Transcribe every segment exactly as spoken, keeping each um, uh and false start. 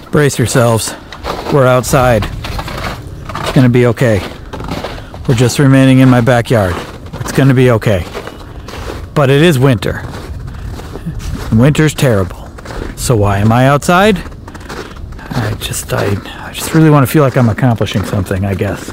Brace yourselves. We're outside. It's gonna be okay. We're just remaining in my backyard. It's gonna be okay. But it is winter. Winter's terrible. So why am I outside? I just, I, I just really want to feel like I'm accomplishing something, I guess.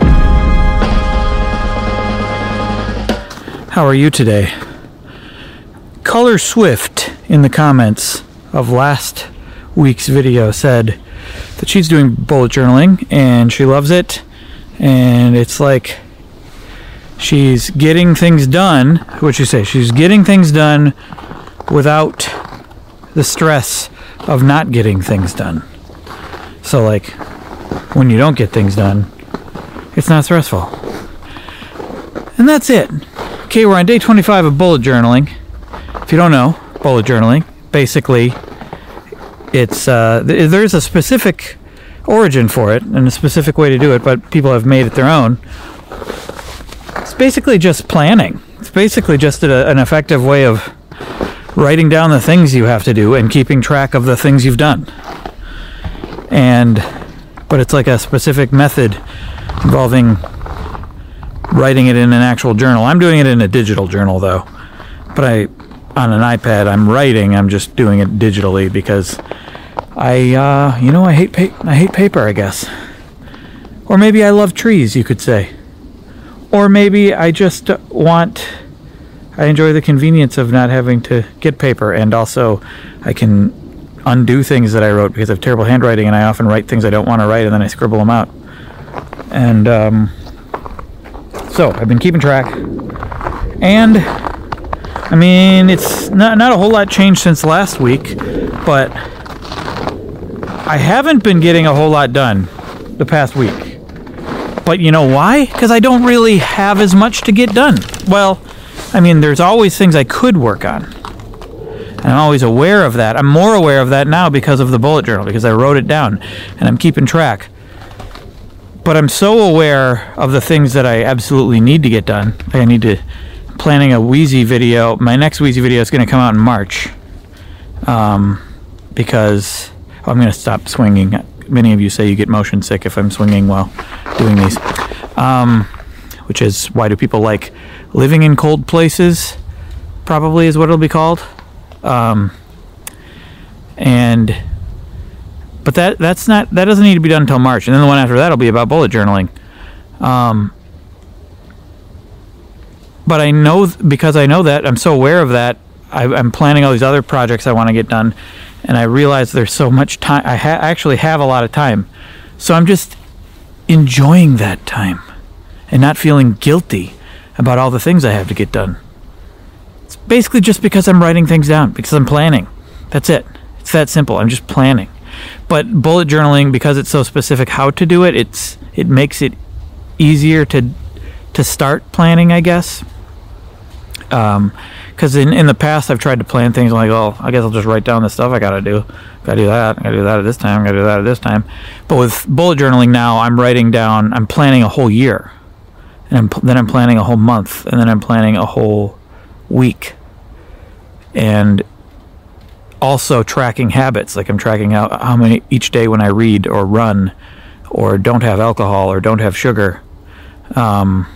How are you today? Color Swift in the comments of last week's video said that she's doing bullet journaling and she loves it, and it's like she's getting things done. What'd you say? She's getting things done without the stress of not getting things done. So like when you don't get things done, it's not stressful. And that's it. Okay, we're on day twenty-five of bullet journaling. If you don't know, bullet journaling, basically it's uh, th- there's a specific origin for it and a specific way to do it, but people have made it their own. It's basically just planning. It's basically just a, an effective way of writing down the things you have to do and keeping track of the things you've done. And but it's like a specific method involving writing it in an actual journal. I'm doing it in a digital journal though, but I on an iPad I'm writing. I'm just doing it digitally because I, uh, you know, I hate pa- I hate paper, I guess. Or maybe I love trees, you could say. Or maybe I just want, I enjoy the convenience of not having to get paper, and also I can undo things that I wrote because I have terrible handwriting and I often write things I don't want to write and then I scribble them out. And, um, so I've been keeping track. And, I mean, it's not, not a whole lot changed since last week, but I haven't been getting a whole lot done the past week. But you know why? Because I don't really have as much to get done. Well, I mean, there's always things I could work on. And I'm always aware of that. I'm more aware of that now because of the bullet journal, because I wrote it down and I'm keeping track. But I'm so aware of the things that I absolutely need to get done. Like I need to, planning a Wheezy video. My next Wheezy video is going to come out in March. Um, because I'm going to stop swinging. Many of you say you get motion sick if I'm swinging while doing these. Um, which is, why do people like living in cold places? Probably is what it'll be called. Um, and, but that that's not, that doesn't need to be done until March. And then the one after that will be about bullet journaling. Um, but I know, because I know that, I'm so aware of that, I, I'm planning all these other projects I want to get done. And I realize there's so much time. I ha- actually have a lot of time. So I'm just enjoying that time and not feeling guilty about all the things I have to get done. It's basically just because I'm writing things down, because I'm planning. That's it. It's that simple. I'm just planning. But bullet journaling, because it's so specific how to do it, it's it makes it easier to to start planning, I guess. Um, because in, in the past I've tried to plan things like, oh, I guess I'll just write down the stuff I gotta do. Gotta do that. Gotta do that at this time. Gotta do that at this time. But with bullet journaling now, I'm writing down. I'm planning a whole year, and I'm, then I'm planning a whole month, and then I'm planning a whole week, and also tracking habits. Like I'm tracking how how many each day when I read or run, or don't have alcohol or don't have sugar, um,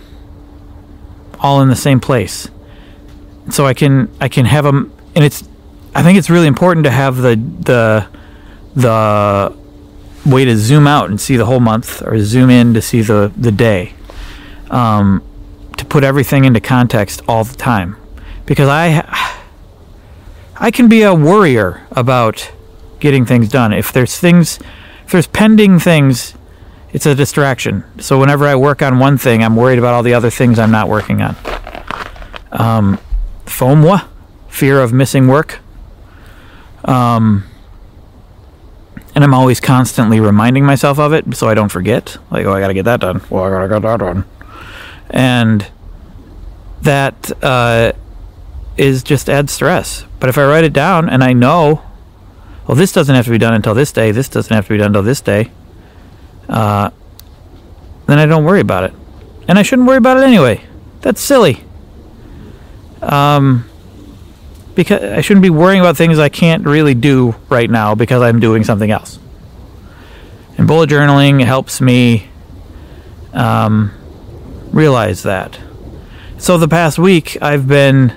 all in the same place. So I can I can have them, and it's I think it's really important to have the the the way to zoom out and see the whole month, or zoom in to see the the day, um, to put everything into context all the time, because I I can be a worrier about getting things done. If there's things, if there's pending things, it's a distraction. So whenever I work on one thing, I'm worried about all the other things I'm not working on. Um. FOMO, fear of missing work. Um, and I'm always constantly reminding myself of it so I don't forget. Like, oh, I gotta get that done. Well, I gotta get that done. And that uh, is just adds stress. But if I write it down and I know, well, this doesn't have to be done until this day, this doesn't have to be done until this day, uh, then I don't worry about it. And I shouldn't worry about it anyway. That's silly. Um, because I shouldn't be worrying about things I can't really do right now because I'm doing something else. And bullet journaling helps me um, realize that. So the past week, I've been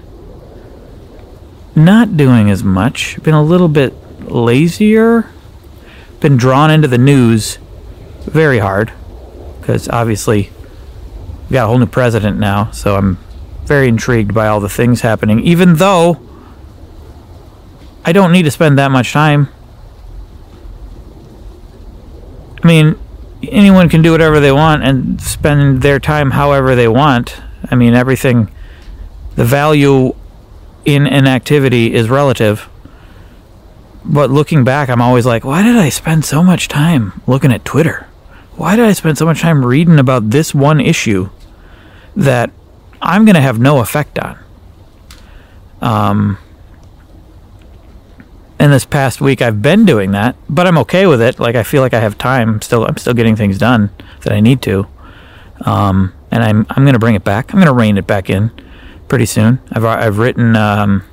not doing as much. Been a little bit lazier. Been drawn into the news very hard. Because obviously, we got a whole new president now. So I'm very intrigued by all the things happening. Even though I don't need to spend that much time. I mean, anyone can do whatever they want and spend their time however they want. I mean, everything, the value in an activity is relative. But looking back, I'm always like, why did I spend so much time looking at Twitter? Why did I spend so much time reading about this one issue that I'm going to have no effect on? Um, and this past week, I've been doing that, but I'm okay with it. Like, I feel like I have time. Still, I'm still getting things done that I need to. Um, and I'm I'm going to bring it back. I'm going to rein it back in pretty soon. I've I've written um,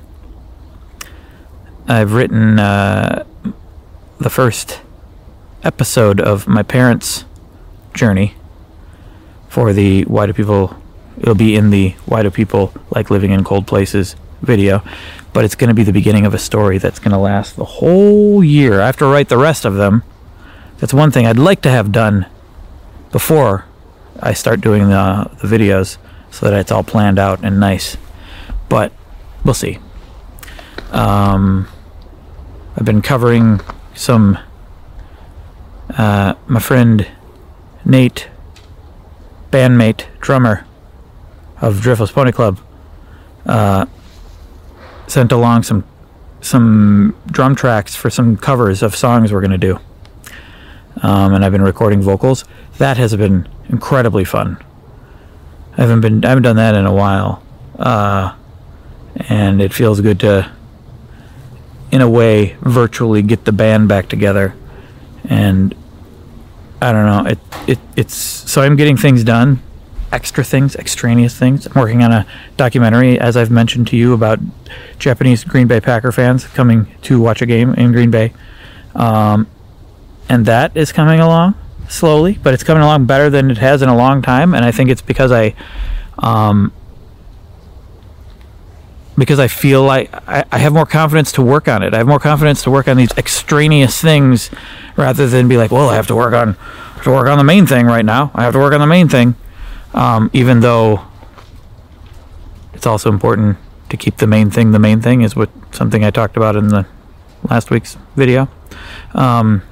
I've written uh, the first episode of my parents' journey for the Why Do People. It'll be in the Why Do People Like Living in Cold Places video, but it's going to be the beginning of a story that's going to last the whole year. I have to write the rest of them. That's one thing I'd like to have done before I start doing the, the videos, so that it's all planned out and nice. But we'll see. Um, I've been covering some. Uh, my friend Nate, bandmate, drummer of Driftless Pony Club, uh, sent along some some drum tracks for some covers of songs we're going to do. Um, and I've been recording vocals. That has been incredibly fun. I haven't been I haven't done that in a while. Uh, and it feels good to, in a way, virtually get the band back together. And I don't know, it it it's so I'm getting things done, extra things, extraneous things. I'm working on a documentary, as I've mentioned to you, about Japanese Green Bay Packer fans coming to watch a game in Green Bay. Um, and that is coming along slowly, but it's coming along better than it has in a long time. And I think it's because I, um, because I feel like I, I have more confidence to work on it. I have more confidence to work on these extraneous things rather than be like, well, I have to work on, I have to work on the main thing right now. I have to work on the main thing. Um, even though it's also important to keep the main thing the main thing, is what something I talked about in the last week's video. Um,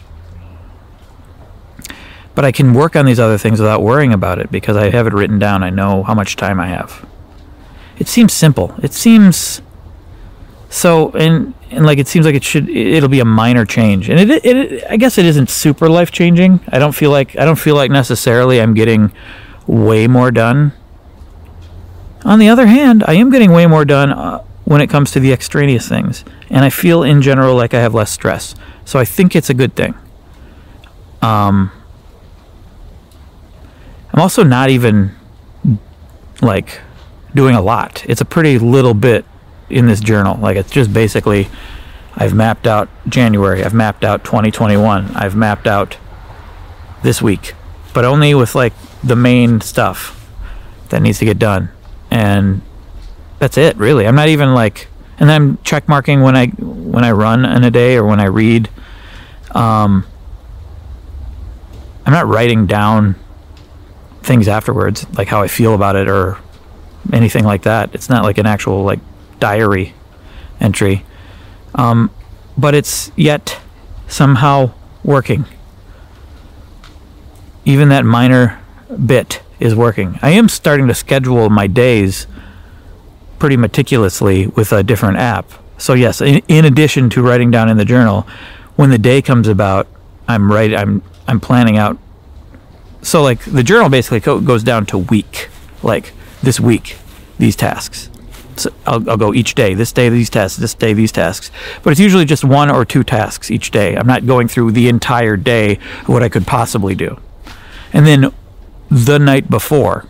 but I can work on these other things without worrying about it because I have it written down. I know how much time I have. It seems simple. It seems so, and and like it seems like it should. It'll be a minor change, and it, it I guess it isn't super life changing. I don't feel like I don't feel like necessarily I'm getting way more done. On the other hand, I am getting way more done uh, when it comes to the extraneous things, and I feel in general like I have less stress. So I think it's a good thing. Um, I'm also not even like doing a lot. It's a pretty little bit in this journal. Like, it's just basically, I've mapped out January, I've mapped out twenty twenty-one, I've mapped out this week, but only with like the main stuff that needs to get done, and that's it, really. I'm not even like, and then I'm check marking when I when I run in a day or when I read. Um, I'm not writing down things afterwards, like how I feel about it or anything like that. It's not like an actual like diary entry, um, but it's yet somehow working. Even that minor bit is working. I am starting to schedule my days pretty meticulously with a different app. So yes, in, in addition to writing down in the journal, when the day comes about, I'm right. I'm I'm planning out. So like the journal basically co- goes down to week. Like this week, these tasks. So I'll, I'll go each day. This day, these tasks. This day, these tasks. But it's usually just one or two tasks each day. I'm not going through the entire day of what I could possibly do. And then the night before,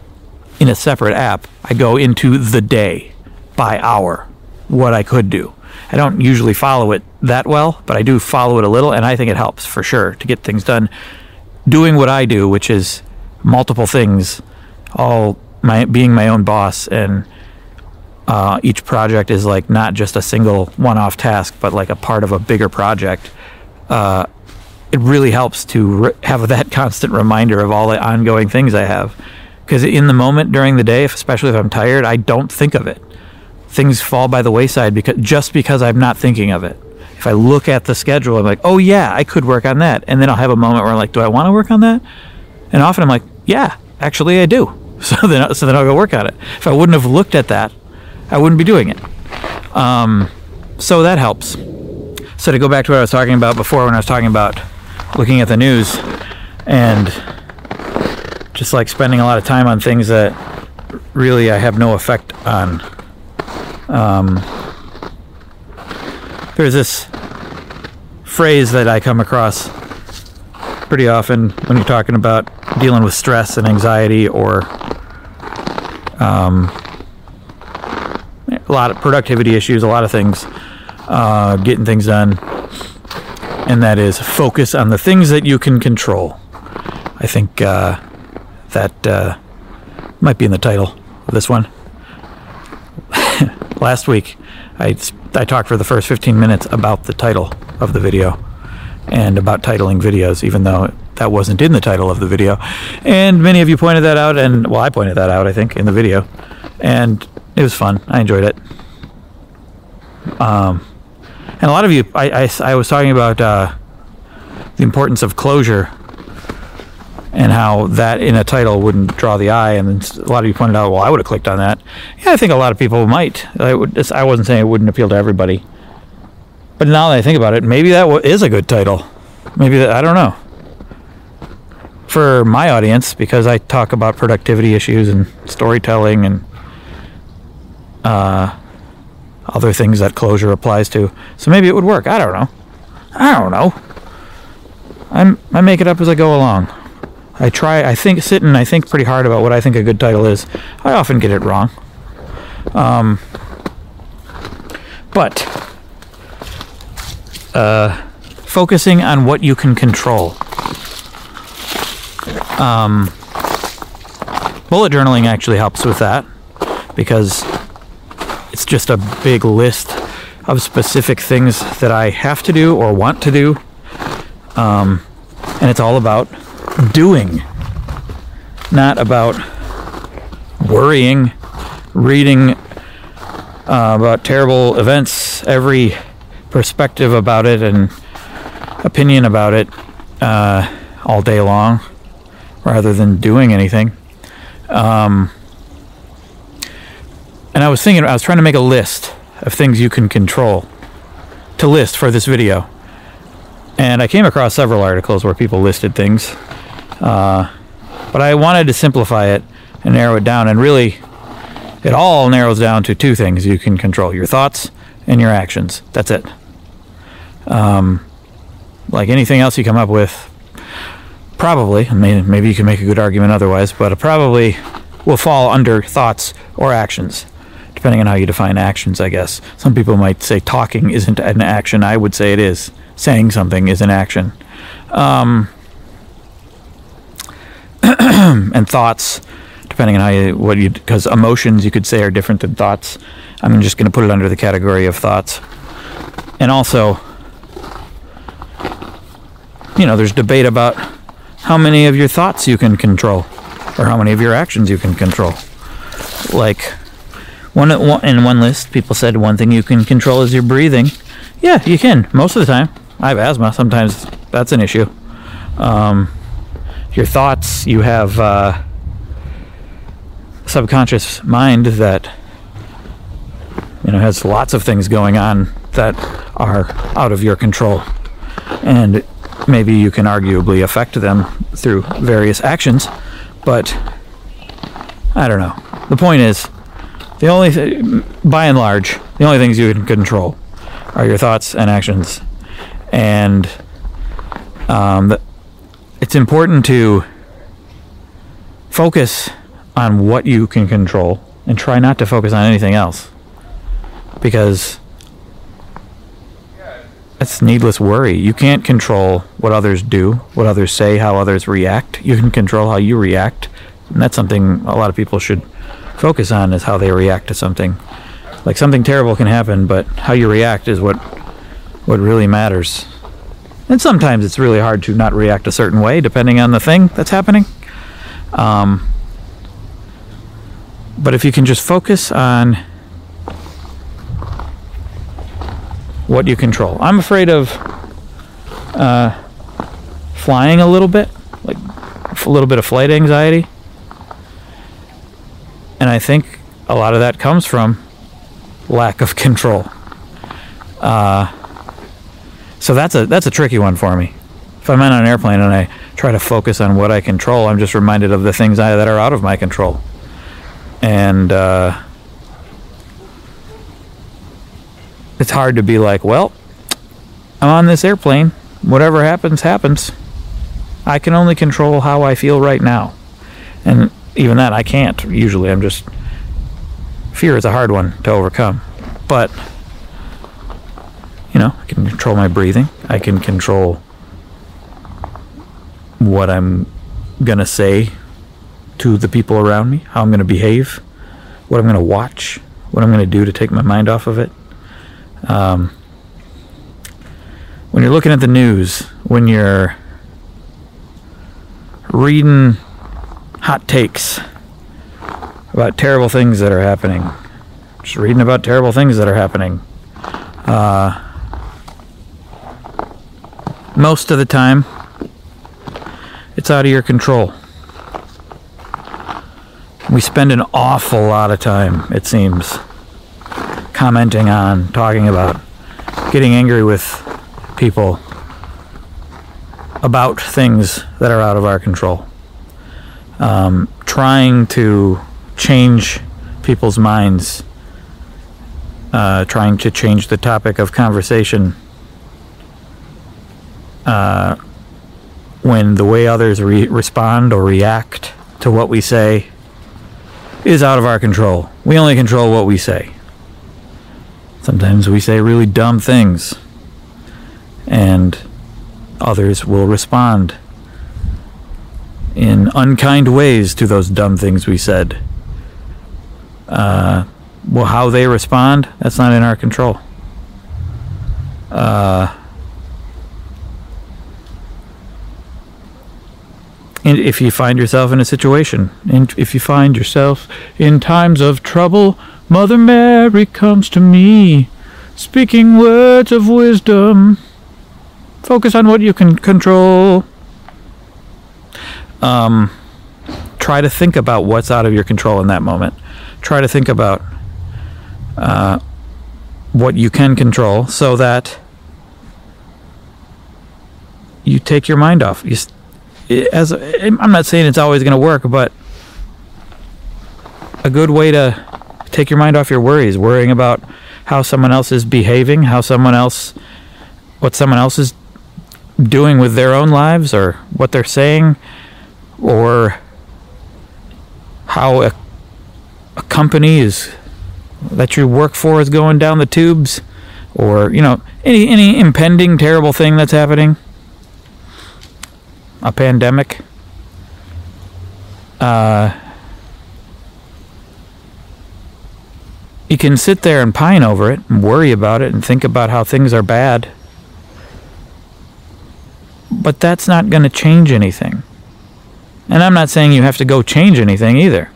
in a separate app, I go into the day by hour, what I could do. I don't usually follow it that well, but I do follow it a little, and I think it helps for sure to get things done. Doing what I do, which is multiple things, all my being my own boss, and uh, each project is like not just a single one-off task, but like a part of a bigger project. Uh, it really helps to re- have that constant reminder of all the ongoing things I have. Because in the moment during the day, if, especially if I'm tired, I don't think of it. Things fall by the wayside because just because I'm not thinking of it. If I look at the schedule, I'm like, oh yeah, I could work on that. And then I'll have a moment where I'm like, do I want to work on that? And often I'm like, yeah, actually I do. So then, so then I'll go work on it. If I wouldn't have looked at that, I wouldn't be doing it. Um, so that helps. So to go back to what I was talking about before, when I was talking about looking at the news and just like spending a lot of time on things that really I have no effect on. Um, there's this phrase that I come across pretty often when you're talking about dealing with stress and anxiety, or um, a lot of productivity issues, a lot of things, uh, getting things done, and that is focus on the things that you can control. I think uh, that uh, might be in the title of this one. Last week, I, I talked for the first fifteen minutes about the title of the video and about titling videos, even though that wasn't in the title of the video. And many of you pointed that out, and, well, I pointed that out, I think, in the video. And it was fun. I enjoyed it. Um, and a lot of you, I, I, I was talking about uh, the importance of closure and how that in a title wouldn't draw the eye, and then a lot of you pointed out, well, I would have clicked on that. Yeah, I think a lot of people might. I, would, I wasn't saying it wouldn't appeal to everybody. But now that I think about it, maybe that is a good title. Maybe that, I don't know. For my audience, because I talk about productivity issues and storytelling and uh, other things that closure applies to. So maybe it would work. I don't know. I don't know. I'm, I make it up as I go along. I try, I think, sit and I think pretty hard about what I think a good title is. I often get it wrong. Um, but, uh, focusing on what you can control. Um, bullet journaling actually helps with that, because it's just a big list of specific things that I have to do or want to do. Um, and it's all about doing, not about worrying, reading uh, about terrible events, every perspective about it and opinion about it uh, all day long, rather than doing anything. Um, and I was thinking, I was trying to make a list of things you can control to list for this video. And I came across several articles where people listed things. Uh, but I wanted to simplify it and narrow it down, and really it all narrows down to two things you can control: your thoughts and your actions. That's it. Um, like anything else you come up with, probably, I mean, maybe you can make a good argument otherwise, but it probably will fall under thoughts or actions, depending on how you define actions, I guess. Some people might say talking isn't an action. I would say it is. Saying something is an action. Um, and thoughts, depending on how you, what you, because emotions you could say are different than thoughts. I'm just going to put it under the category of thoughts. And also, you know, there's debate about how many of your thoughts you can control, or how many of your actions you can control. Like, one, one in one list, people said one thing you can control is your breathing. Yeah, you can, most of the time. I have asthma. Sometimes that's an issue. Um, your thoughts, you have uh, subconscious mind that, you know, has lots of things going on that are out of your control, and maybe you can arguably affect them through various actions. But I don't know. The point is, the only th- by and large, the only things you can control are your thoughts and actions. And um, it's important to focus on what you can control and try not to focus on anything else. Because That's needless worry. You can't control what others do, what others say, how others react. You can control how you react. And that's something a lot of people should focus on, is how they react to something. Like, something terrible can happen, but how you react is what what really matters. And sometimes it's really hard to not react a certain way, depending on the thing that's happening. Um, but if you can just focus on what you control. I'm afraid of uh, flying a little bit, like a little bit of flight anxiety. And I think a lot of that comes from lack of control. Uh, so that's a that's a tricky one for me. If I'm on an airplane and I try to focus on what I control, I'm just reminded of the things I, that are out of my control. And uh, it's hard to be like, well, I'm on this airplane. Whatever happens, happens. I can only control how I feel right now. And even that, I can't. Usually, I'm just... Fear is a hard one to overcome. But, you know, I can control my breathing. I can control what I'm going to say to the people around me, how I'm going to behave, what I'm going to watch, what I'm going to do to take my mind off of it. Um, when you're looking at the news, when you're reading hot takes about terrible things that are happening, just reading about terrible things that are happening, uh, most of the time, it's out of your control. We spend an awful lot of time, it seems, commenting on, talking about, getting angry with people about things that are out of our control. Um, trying to change people's minds, uh, trying to change the topic of conversation, uh, when the way others re- respond or react to what we say is out of our control. We only control what we say. Sometimes we say really dumb things, and others will respond in unkind ways to those dumb things we said. Uh, well, how they respond, that's not in our control. Uh, and if you find yourself in a situation, and if you find yourself in times of trouble, Mother Mary comes to me, speaking words of wisdom. Focus on what you can control. Um, try to think about what's out of your control in that moment. Try to think about uh, what you can control, so that you take your mind off. You, as I'm not saying it's always going to work, but a good way to take your mind off your worries, worrying about how someone else is behaving, how someone else, what someone else is doing with their own lives, or what they're saying, or how a, a company is that you work for is going down the tubes, or, you know, any any impending terrible thing that's happening, a pandemic. Uh, you can sit there and pine over it and worry about it and think about how things are bad. But that's not going to change anything. And I'm not saying you have to go change anything either.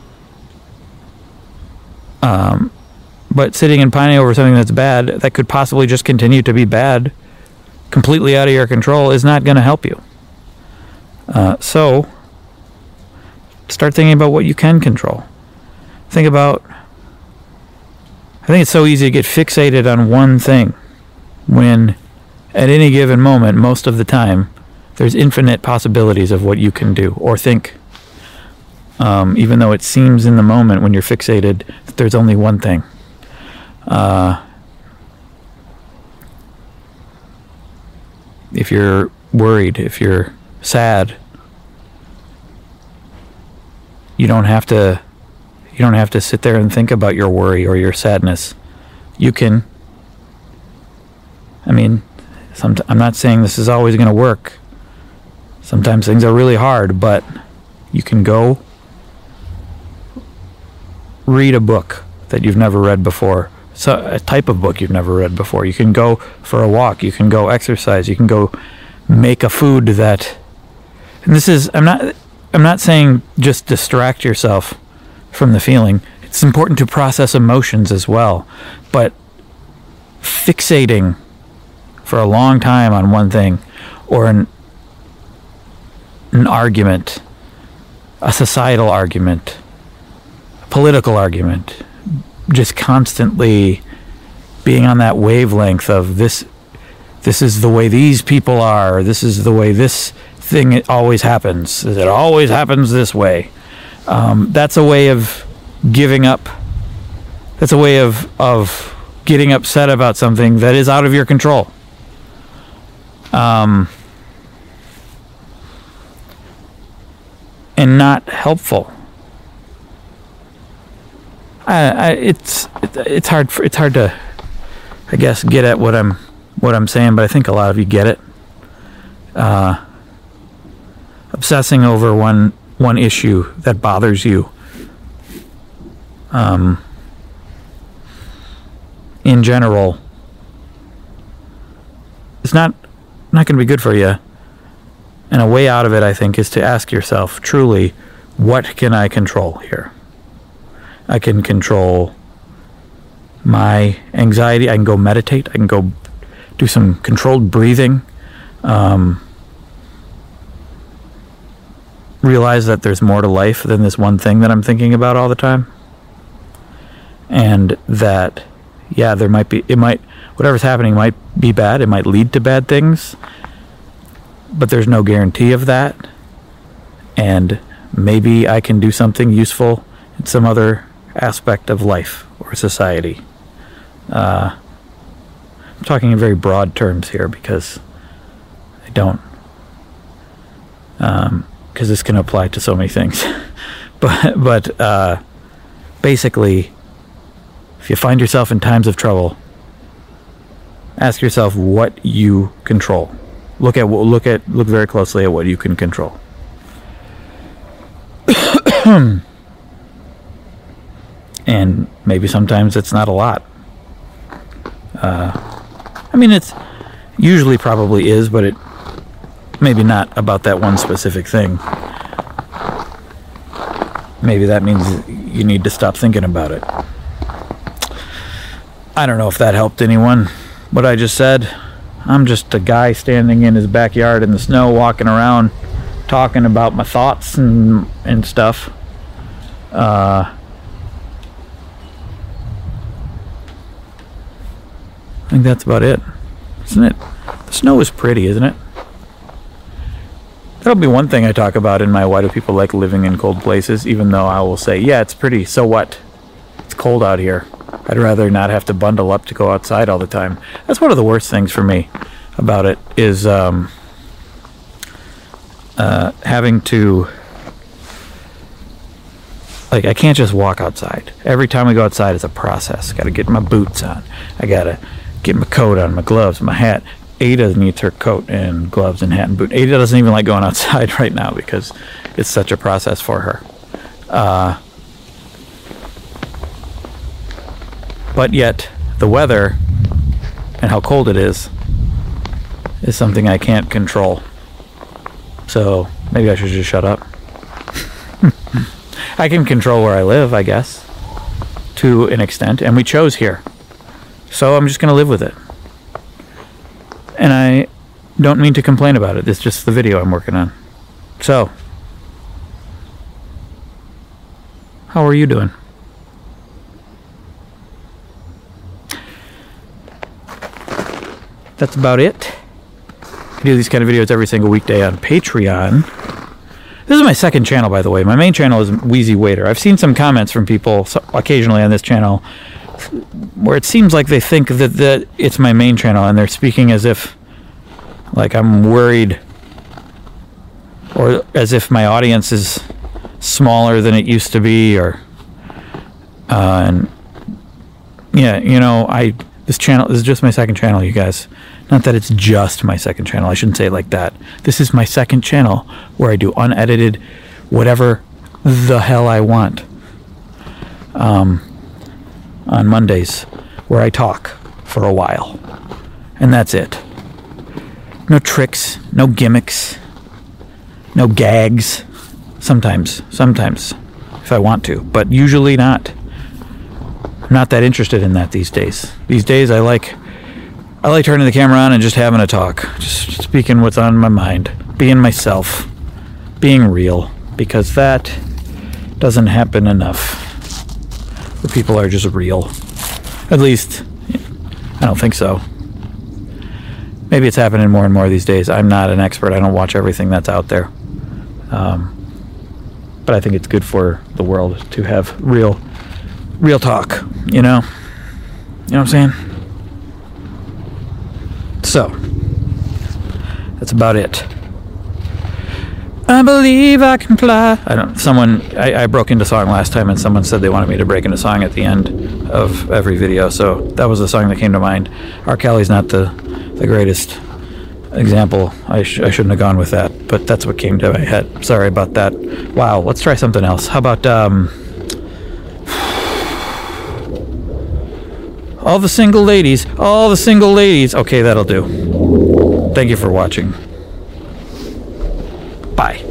Um, but sitting and pining over something that's bad, that could possibly just continue to be bad, completely out of your control, is not going to help you. Uh, so, start thinking about what you can control. Think about... I think it's so easy to get fixated on one thing, when at any given moment, most of the time, there's infinite possibilities of what you can do or think. Um, even though it seems in the moment when you're fixated that there's only one thing. Uh, if you're worried, if you're sad, you don't have to you don't have to sit there and think about your worry or your sadness. You can, I mean, Somet- I'm not saying this is always going to work. Sometimes things are really hard, but you can go read a book that you've never read before. So a type of book you've never read before. You can go for a walk. You can go exercise. You can go make a food that. And this is. I'm not. I'm not saying just distract yourself from the feeling. It's important to process emotions as well, but fixating for a long time on one thing, or an an argument, a societal argument, a political argument, just constantly being on that wavelength of this this is the way these people are, this is the way this thing always happens, it always happens this way. Um, that's a way of giving up. That's a way of of getting upset about something that is out of your control. Um, and not helpful. I, I, it's it, it's hard for, it's hard to, I guess, get at what I'm what I'm saying, but I think a lot of you get it. Uh, obsessing over one one issue that bothers you, um, in general, it's not not going to be good for you. And a way out of it, I think, is to ask yourself, truly, what can I control here? I can control my anxiety. I can go meditate. I can go do some controlled breathing. Um, realize that there's more to life than this one thing that I'm thinking about all the time. And that, yeah, there might be, it might, whatever's happening might be bad. It might lead to bad things. But there's no guarantee of that. And maybe I can do something useful in some other aspect of life or society. Uh, I'm talking in very broad terms here because I don't, um, because this can apply to so many things. but but uh, basically, if you find yourself in times of trouble, ask yourself what you control. Look at look at look very closely at what you can control. And maybe sometimes it's not a lot. Uh, I mean, it's usually probably is, but it maybe not about that one specific thing. Maybe that means you need to stop thinking about it. I don't know if that helped anyone, what I just said. I'm just a guy standing in his backyard in the snow, walking around, talking about my thoughts and and stuff. Uh, I think that's about it, isn't it? The snow is pretty, isn't it? That'll be one thing I talk about in my Why Do People Like Living in Cold Places, even though I will say, yeah, it's pretty, so what? It's cold out here. I'd rather not have to bundle up to go outside all the time. That's one of the worst things for me about it, is um, uh, having to, like, I can't just walk outside. Every time I go outside, it's a process. Got to get my boots on. I got to get my coat on, my gloves, my hat. Ada needs her coat and gloves and hat and boot. Ada doesn't even like going outside right now because it's such a process for her. Uh, but yet, the weather and how cold it is is something I can't control. So maybe I should just shut up. I can control where I live, I guess, to an extent, and we chose here. So I'm just going to live with it. And I don't mean to complain about it. It's just the video I'm working on. So, how are you doing? That's about it. I do these kind of videos every single weekday on Patreon. This is my second channel, by the way. My main channel is Wheezy Waiter. I've seen some comments from people occasionally on this channel where it seems like they think that, that it's my main channel, and they're speaking as if, like, I'm worried, or as if my audience is smaller than it used to be, or, uh, and, yeah, you know, I, this channel, this is just my second channel, you guys. Not that it's just my second channel. I shouldn't say it like that. This is my second channel where I do unedited whatever the hell I want. Um, on Mondays, where I talk for a while. And that's it. No tricks, no gimmicks, no gags. Sometimes, sometimes, if I want to, but usually not. I'm not that interested in that these days. These days I like I like turning the camera on and just having a talk. Just speaking what's on my mind. Being myself. Being real. Because that doesn't happen enough. Where people are just real. At least, I don't think so. Maybe it's happening more and more these days. I'm not an expert. I don't watch everything that's out there. Um, but I think it's good for the world to have real, real talk, you know? You know what I'm saying? So, that's about it. I believe I can fly. I don't. Someone. I, I broke into song last time, and someone said they wanted me to break into song at the end of every video. So that was the song that came to mind. R. Kelly's not the the greatest example. I, sh- I shouldn't have gone with that, but that's what came to my head. Sorry about that. Wow. Let's try something else. How about um. All the single ladies. All the single ladies. Okay, that'll do. Thank you for watching. Bye.